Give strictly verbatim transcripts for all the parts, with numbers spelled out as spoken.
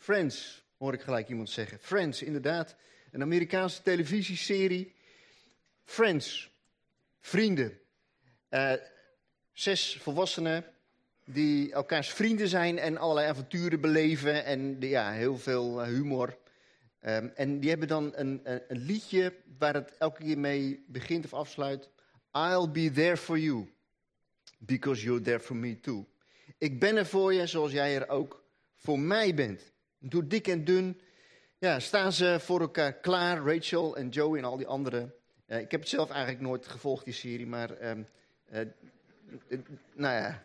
Friends, hoor ik gelijk iemand zeggen. Friends, inderdaad. Een Amerikaanse televisieserie. Friends, vrienden. Uh, zes volwassenen die elkaars vrienden zijn en allerlei avonturen beleven. En de, ja, heel veel uh, humor. Um, en die hebben dan een, een, een liedje waar het elke keer mee begint of afsluit. I'll be there for you, because you're there for me too. Ik ben er voor je, zoals jij er ook voor mij bent. Door dik en dun ja, staan ze voor elkaar klaar, Rachel en Joey en al die anderen. Uh, ik heb het zelf eigenlijk nooit gevolgd, die serie, maar um, uh, uh, nou ja.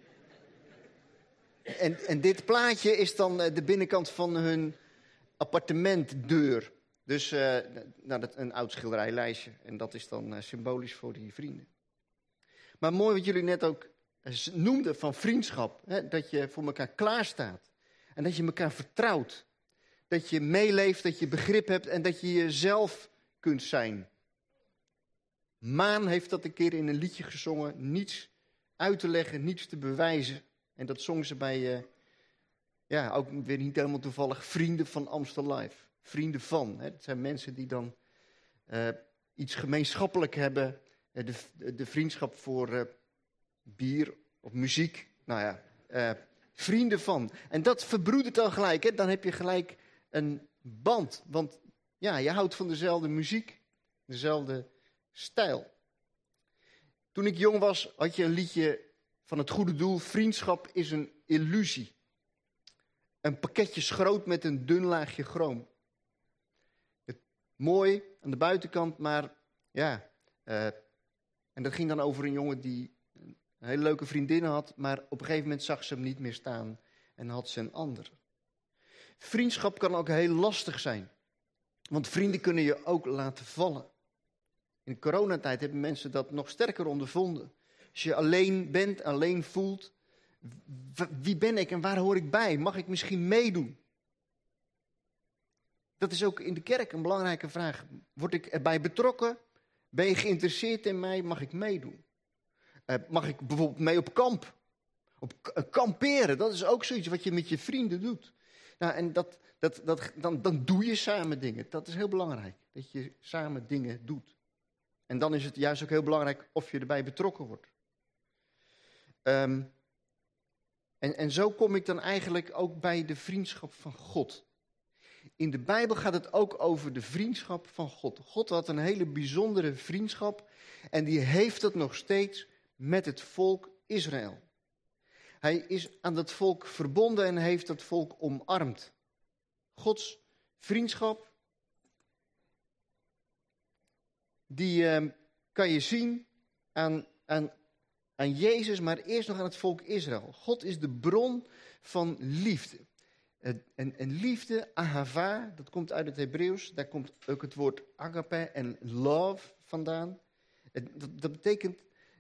En, en dit plaatje is dan uh, de binnenkant van hun appartementdeur. Dus uh, nou, dat, een oud schilderijlijstje. En dat is dan uh, symbolisch voor die vrienden. Maar mooi wat jullie net ook noemden van vriendschap. Hè, dat je voor elkaar klaarstaat. En dat je elkaar vertrouwt. Dat je meeleeft, dat je begrip hebt en dat je jezelf kunt zijn. Maan heeft dat een keer in een liedje gezongen. Niets uit te leggen, niets te bewijzen. En dat zong ze bij, uh, ja, ook weer niet helemaal toevallig, Vrienden van Amstel Live. Vrienden van. Hè. Het zijn mensen die dan uh, iets gemeenschappelijk hebben. Uh, de, de vriendschap voor uh, bier of muziek. Nou ja, uh, vrienden van. En dat verbroedert dan gelijk. Hè. Dan heb je gelijk een band. Want ja, je houdt van dezelfde muziek. Dezelfde stijl. Toen ik jong was, had je een liedje van het goede doel. Vriendschap is een illusie. Een pakketje schroot met een dun laagje chroom. Het, mooi aan de buitenkant, maar ja. Uh, en dat ging dan over een jongen die een hele leuke vriendin had. Maar op een gegeven moment zag ze hem niet meer staan. En had ze een andere. Vriendschap kan ook heel lastig zijn. Want vrienden kunnen je ook laten vallen. In de coronatijd hebben mensen dat nog sterker ondervonden. Als je alleen bent, alleen voelt. Wie ben ik en waar hoor ik bij? Mag ik misschien meedoen? Dat is ook in de kerk een belangrijke vraag. Word ik erbij betrokken? Ben je geïnteresseerd in mij? Mag ik meedoen? Uh, mag ik bijvoorbeeld mee op kamp? Op k- kamperen, dat is ook zoiets wat je met je vrienden doet. Nou, en dat, dat, dat, dan, dan doe je samen dingen. Dat is heel belangrijk, dat je samen dingen doet. En dan is het juist ook heel belangrijk of je erbij betrokken wordt. Um, en, en zo kom ik dan eigenlijk ook bij de vriendschap van God. In de Bijbel gaat het ook over de vriendschap van God. God had een hele bijzondere vriendschap en die heeft het nog steeds met het volk Israël. Hij is aan dat volk verbonden en heeft dat volk omarmd. Gods vriendschap, die uh, kan je zien aan, aan, aan Jezus, maar eerst nog aan het volk Israël. God is de bron van liefde. En, en liefde, ahava, dat komt uit het Hebreeuws. Daar komt ook het woord agape en love vandaan. Dat, dat betekent,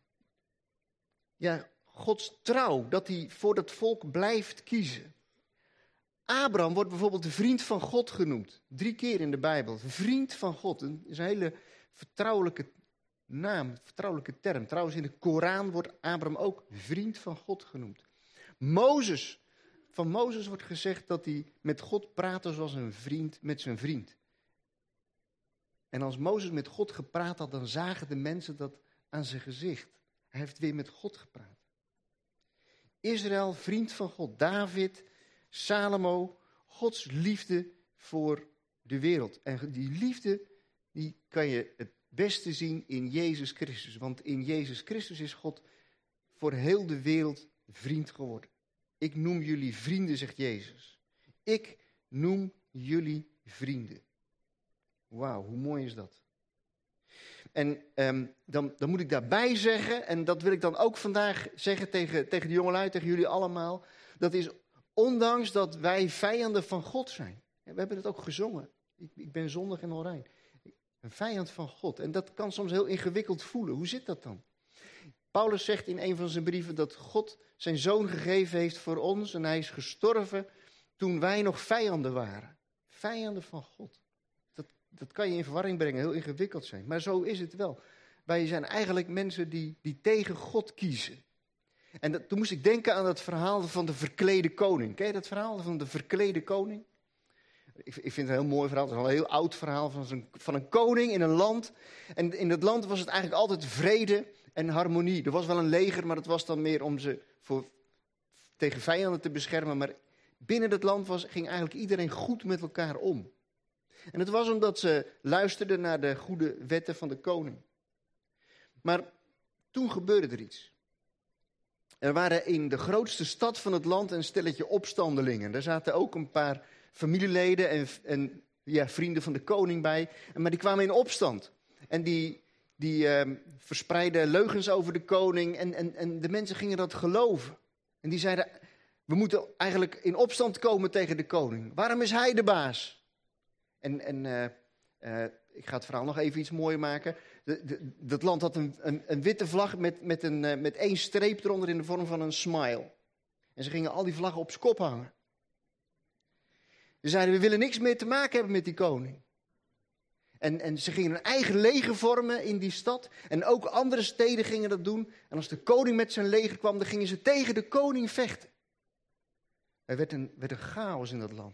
ja, Gods trouw, dat hij voor dat volk blijft kiezen. Abraham wordt bijvoorbeeld de vriend van God genoemd. Drie keer in de Bijbel. Vriend van God. Dat is een hele vertrouwelijke naam, vertrouwelijke term. Trouwens, in de Koran wordt Abraham ook vriend van God genoemd. Mozes. Van Mozes wordt gezegd dat hij met God praatte zoals een vriend met zijn vriend. En als Mozes met God gepraat had, dan zagen de mensen dat aan zijn gezicht. Hij heeft weer met God gepraat. Israël, vriend van God. David, Salomo, Gods liefde voor de wereld. En die liefde, die kan je het beste zien in Jezus Christus. Want in Jezus Christus is God voor heel de wereld vriend geworden. Ik noem jullie vrienden, zegt Jezus. Ik noem jullie vrienden. Wauw, hoe mooi is dat? En um, dan, dan moet ik daarbij zeggen, en dat wil ik dan ook vandaag zeggen tegen, tegen de jongelui, tegen jullie allemaal. Dat is ondanks dat wij vijanden van God zijn. We hebben het ook gezongen. Ik, ik ben zondig en onrein. Een vijand van God. En dat kan soms heel ingewikkeld voelen. Hoe zit dat dan? Paulus zegt in een van zijn brieven dat God zijn zoon gegeven heeft voor ons. En hij is gestorven toen wij nog vijanden waren. Vijanden van God. Dat, dat kan je in verwarring brengen, heel ingewikkeld zijn. Maar zo is het wel. Wij zijn eigenlijk mensen die, die tegen God kiezen. En dat, toen moest ik denken aan het verhaal van de verklede koning. Ken je dat verhaal van de verklede koning? Ik, ik vind het een heel mooi verhaal. Het is al een heel oud verhaal van, zo'n, van een koning in een land. En in dat land was het eigenlijk altijd vrede en harmonie. Er was wel een leger, maar dat was dan meer om ze voor, tegen vijanden te beschermen. Maar binnen dat land was, ging eigenlijk iedereen goed met elkaar om. En het was omdat ze luisterden naar de goede wetten van de koning. Maar toen gebeurde er iets. Er waren in de grootste stad van het land een stelletje opstandelingen. Daar zaten ook een paar familieleden en, en ja, vrienden van de koning bij. Maar die kwamen in opstand. En die, die uh, verspreidden leugens over de koning. En, en, en de mensen gingen dat geloven. En die zeiden, we moeten eigenlijk in opstand komen tegen de koning. Waarom is hij de baas? En, en uh, uh, ik ga het verhaal nog even iets mooier maken. De, de, dat land had een, een, een witte vlag met, met, een, uh, met één streep eronder in de vorm van een smile. En ze gingen al die vlaggen op z'n kop hangen. Ze zeiden, we willen niks meer te maken hebben met die koning. En, en ze gingen een eigen leger vormen in die stad. En ook andere steden gingen dat doen. En als de koning met zijn leger kwam, dan gingen ze tegen de koning vechten. Er werd een, werd een chaos in dat land.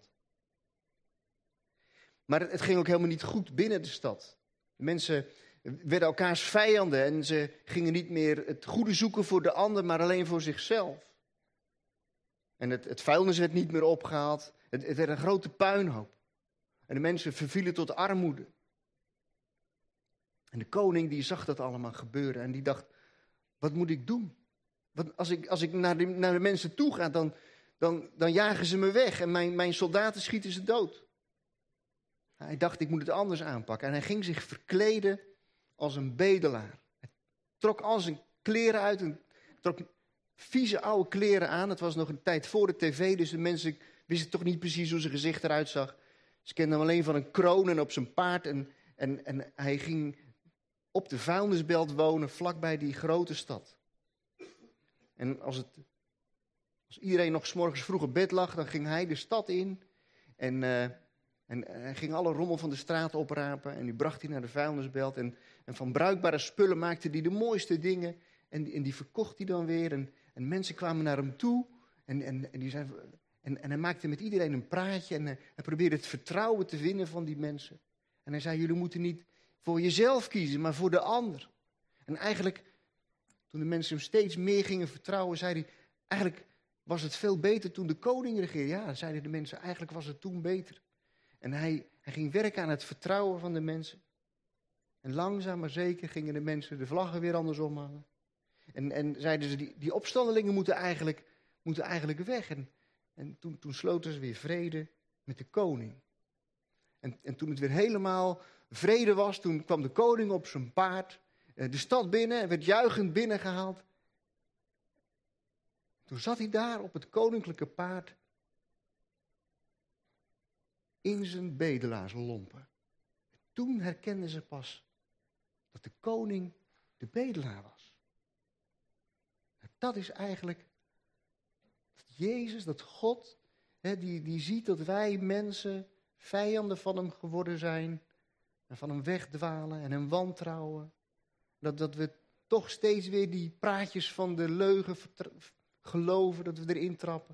Maar het, het ging ook helemaal niet goed binnen de stad. De mensen werden elkaars vijanden en ze gingen niet meer het goede zoeken voor de ander, maar alleen voor zichzelf. En het, het vuilnis werd niet meer opgehaald. Het, het werd een grote puinhoop. En de mensen vervielen tot armoede. En de koning die zag dat allemaal gebeuren en die dacht, wat moet ik doen? Want als ik, als ik naar, de, naar de mensen toe ga, dan, dan, dan jagen ze me weg en mijn, mijn soldaten schieten ze dood. Hij dacht, ik moet het anders aanpakken. En hij ging zich verkleden als een bedelaar. Hij trok al zijn kleren uit en trok vieze oude kleren aan. Het was nog een tijd voor de tv, dus de mensen wisten toch niet precies hoe zijn gezicht eruit zag. Ze kenden hem alleen van een kroon en op zijn paard. En, en, en hij ging op de vuilnisbelt wonen, vlakbij die grote stad. En als, het, als iedereen nog 's morgens vroeg op bed lag, dan ging hij de stad in. En, uh, en hij ging alle rommel van de straat oprapen. En die bracht hij naar de vuilnisbelt. En, en van bruikbare spullen maakte hij de mooiste dingen. En die, en die verkocht hij dan weer. En, en mensen kwamen naar hem toe. En, en, en, die zei, en, en hij maakte met iedereen een praatje. En hij, hij probeerde het vertrouwen te winnen van die mensen. En hij zei, jullie moeten niet voor jezelf kiezen, maar voor de ander. En eigenlijk, toen de mensen hem steeds meer gingen vertrouwen, zei hij, eigenlijk was het veel beter toen de koning regeerde. Ja, zeiden de mensen, eigenlijk was het toen beter. En hij, hij ging werken aan het vertrouwen van de mensen. En langzaam maar zeker gingen de mensen de vlaggen weer andersom hangen. En, en zeiden ze, die, die opstandelingen moeten eigenlijk, moeten eigenlijk weg. En, en toen, toen sloten ze weer vrede met de koning. En, en toen het weer helemaal vrede was, toen kwam de koning op zijn paard de stad binnen en werd juichend binnengehaald. Toen zat hij daar op het koninklijke paard in zijn bedelaarslompen. Toen herkenden ze pas dat de koning de bedelaar was. Dat is eigenlijk dat Jezus, dat God, hè, die, die ziet dat wij mensen vijanden van hem geworden zijn. En van hem wegdwalen en hem wantrouwen. Dat, dat we toch steeds weer die praatjes van de leugen vertra- geloven, dat we erin trappen.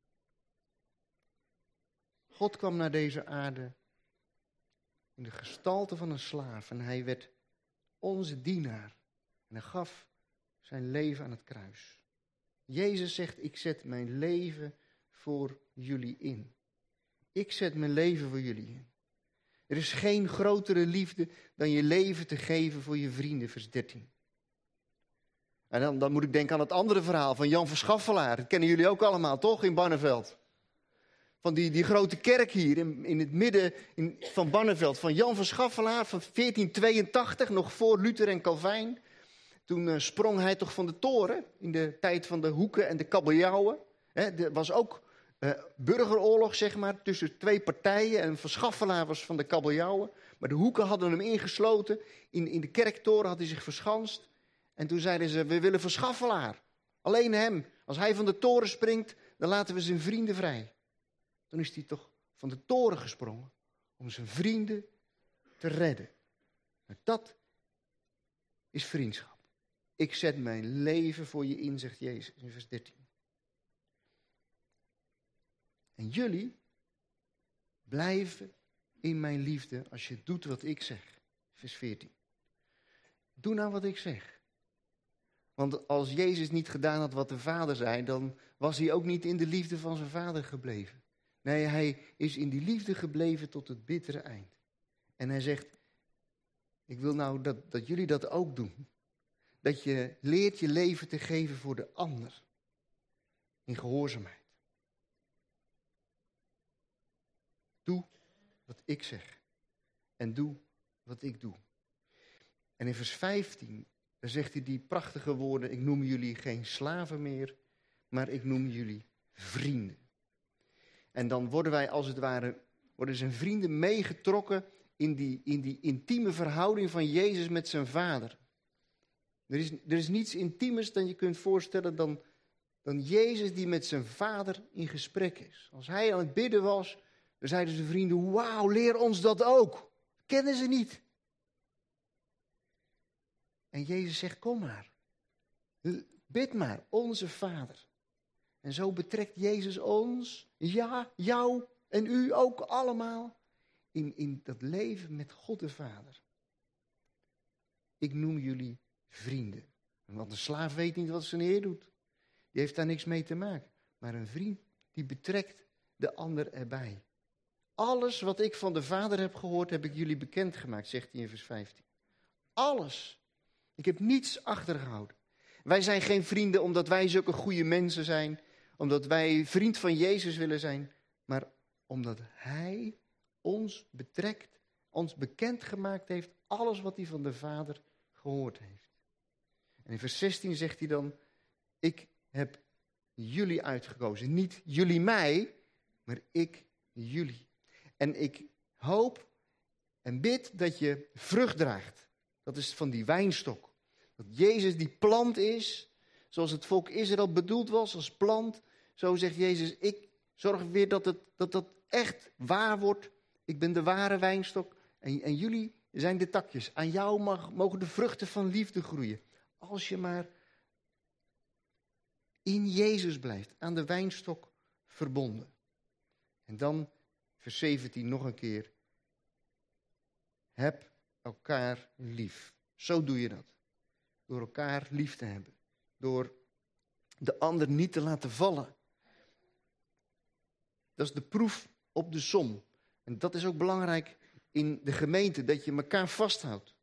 God kwam naar deze aarde in de gestalte van een slaaf en hij werd onze dienaar. En hij gaf zijn leven aan het kruis. Jezus zegt, ik zet mijn leven voor jullie in. Ik zet mijn leven voor jullie in. Er is geen grotere liefde dan je leven te geven voor je vrienden, vers dertien. En dan, dan moet ik denken aan het andere verhaal van Jan Verschaffelaar. Dat kennen jullie ook allemaal, toch, in Barneveld? Van die, die grote kerk hier in, in het midden in, van Barneveld. Van Jan Verschaffelaar van veertien tweeëntachtig, nog voor Luther en Calvijn. Toen uh, sprong hij toch van de toren in de tijd van de Hoeken en de kabeljauwen. Er was ook uh, burgeroorlog, zeg maar, tussen twee partijen. En Verschaffelaar was van de kabeljauwen. Maar de Hoeken hadden hem ingesloten. In, in de kerktoren had hij zich verschanst. En toen zeiden ze, we willen Verschaffelaar. Alleen hem. Als hij van de toren springt, dan laten we zijn vrienden vrij. Toen is hij toch van de toren gesprongen om zijn vrienden te redden. Maar dat is vriendschap. Ik zet mijn leven voor je in, zegt Jezus in vers dertien. En jullie, blijven in mijn liefde als je doet wat ik zeg. Vers veertien. Doe nou wat ik zeg. Want als Jezus niet gedaan had wat de Vader zei, dan was hij ook niet in de liefde van zijn Vader gebleven. Nee, hij is in die liefde gebleven tot het bittere eind. En hij zegt, ik wil nou dat, dat jullie dat ook doen. Dat je leert je leven te geven voor de ander. In gehoorzaamheid. Doe wat ik zeg. En doe wat ik doe. En in vers vijftien, dan zegt hij die prachtige woorden, ik noem jullie geen slaven meer, maar ik noem jullie vrienden. En dan worden wij als het ware, worden zijn vrienden meegetrokken in die, in die intieme verhouding van Jezus met zijn Vader. Er is, er is niets intiemers dan je kunt voorstellen dan, dan Jezus die met zijn Vader in gesprek is. Als hij aan het bidden was, dan zeiden zijn vrienden, wauw, leer ons dat ook. Kennen ze niet. En Jezus zegt, kom maar. Bid maar, onze Vader. En zo betrekt Jezus ons, ja, jou en u ook allemaal, in, in dat leven met God de Vader. Ik noem jullie vrienden. Want een slaaf weet niet wat zijn heer doet. Die heeft daar niks mee te maken. Maar een vriend, die betrekt de ander erbij. Alles wat ik van de Vader heb gehoord, heb ik jullie bekendgemaakt, zegt hij in vers vijftien. Alles. Ik heb niets achtergehouden. Wij zijn geen vrienden omdat wij zulke goede mensen zijn, omdat wij vriend van Jezus willen zijn, maar omdat Hij ons betrekt, ons bekendgemaakt heeft, alles wat hij van de Vader gehoord heeft. En in vers zestien zegt hij dan, ik heb jullie uitgekozen. Niet jullie mij, maar ik jullie. En ik hoop en bid dat je vrucht draagt. Dat is van die wijnstok. Dat Jezus die plant is, zoals het volk Israël bedoeld was als plant. Zo zegt Jezus, ik zorg weer dat het, dat, dat echt waar wordt. Ik ben de ware wijnstok en, en jullie zijn de takjes. Aan jou mag, mogen de vruchten van liefde groeien. Als je maar in Jezus blijft, aan de wijnstok verbonden. En dan vers zeventien nog een keer. Heb elkaar lief. Zo doe je dat. Door elkaar lief te hebben. Door de ander niet te laten vallen. Dat is de proef op de som. En dat is ook belangrijk in de gemeente, dat je elkaar vasthoudt.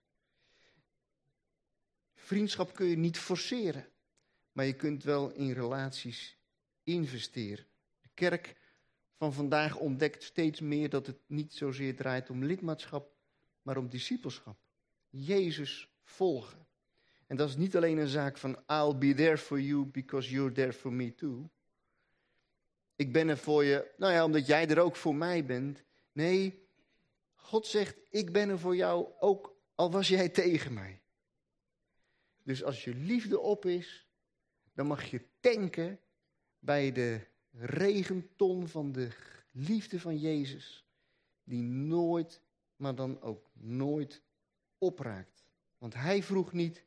Vriendschap kun je niet forceren. Maar je kunt wel in relaties investeren. De kerk van vandaag ontdekt steeds meer dat het niet zozeer draait om lidmaatschap, maar om discipelschap. Jezus volgen. En dat is niet alleen een zaak van I'll be there for you because you're there for me too. Ik ben er voor je, nou ja, omdat jij er ook voor mij bent. Nee, God zegt, ik ben er voor jou ook, al was jij tegen mij. Dus als je liefde op is, dan mag je tanken bij de regenton van de liefde van Jezus, die nooit, maar dan ook nooit opraakt. Want hij vroeg niet,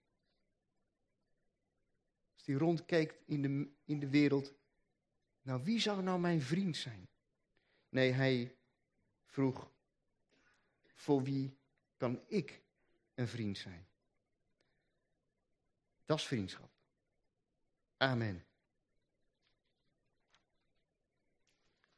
als hij rondkeek in de, in de wereld, nou wie zou nou mijn vriend zijn? Nee, hij vroeg, voor wie kan ik een vriend zijn? Dat is vriendschap. Amen.